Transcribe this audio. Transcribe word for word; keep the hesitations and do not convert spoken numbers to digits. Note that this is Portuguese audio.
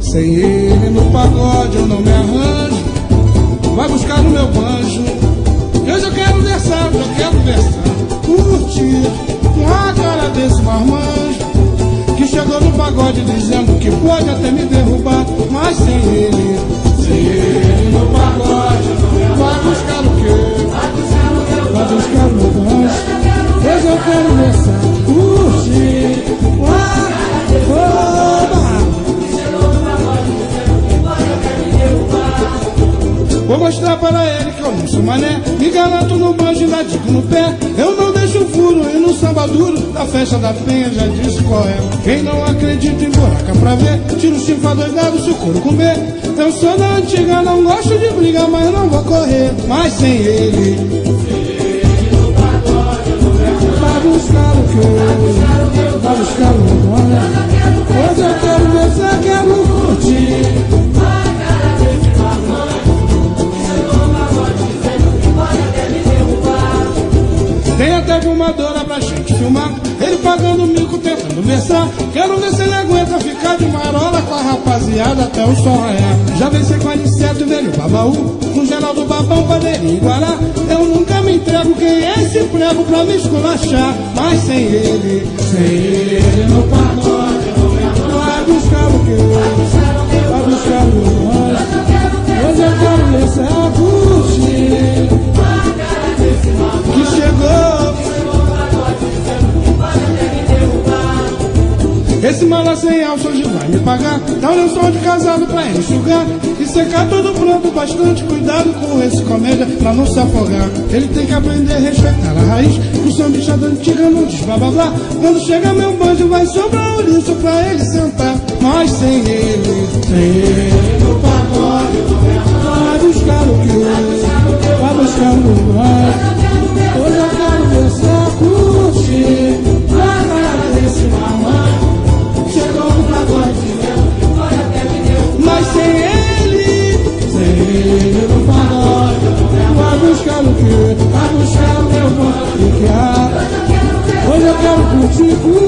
Sem ele no pagode eu não me arranjo. Vai buscar no meu banjo. Hoje eu quero versar, eu quero versar. Curtir a cara desse marmanjo que chegou no pagode dizendo que pode até me derrubar, mas sem ele, sem ele no pagode eu não me arranjo. Vai buscar o quê? Vai buscar o meu banjo. Hoje eu quero versar. Curtir a vou mostrar para ele que eu não sou mané. Me garanto no banjo e ainda digo no pé. Eu não deixo furo e no samba duro da festa da penha já disse qual é. Quem não acredita em buraca pra ver, tira o chifre doidado se o couro comer. Eu sou da antiga, não gosto de brigar, mas não vou correr. Mas sem ele, vai buscar o que? Vai buscar o meu banjo. Hoje eu quero ver se eu quero curtir. Tem até filmadora pra gente filmar, ele pagando mico, tentando versar. Quero ver se ele aguenta ficar de marola com a rapaziada até o sol raiar. Já venci com a Aniceto, velho babaú, com Geraldo Babão, Padeirinho e Guará. Eu nunca me entrego, quem é esse prego pra me esculachar? Mas sem ele, sem ele no pagode eu não me arranjo. Vai buscar o quê? Vai buscar o meu banjo. Hoje eu quero ver se é curtir que chegou. Esse mala sem alça hoje vai me pagar. Dá um lençol de casado pra ele enxugar e secar tudo pronto. Bastante cuidado com esse comédia pra não se afogar. Ele tem que aprender a respeitar a raiz. O sambista da antiga não diz blá blá blá. Quando chega meu banjo vai sobrar ouriço pra ele sentar. Mas sem ele, sem ele no pagode vai buscar o que? Vai buscar o banjo. Hoje eu quero ver só curtir a cara desse mamãe. Chegou no pagode dizendo, pode até me derrubar. Mas sem ele, sem ele no pagode vai buscar o quê? Vai buscar o meu banjo. Hoje eu quero curtir.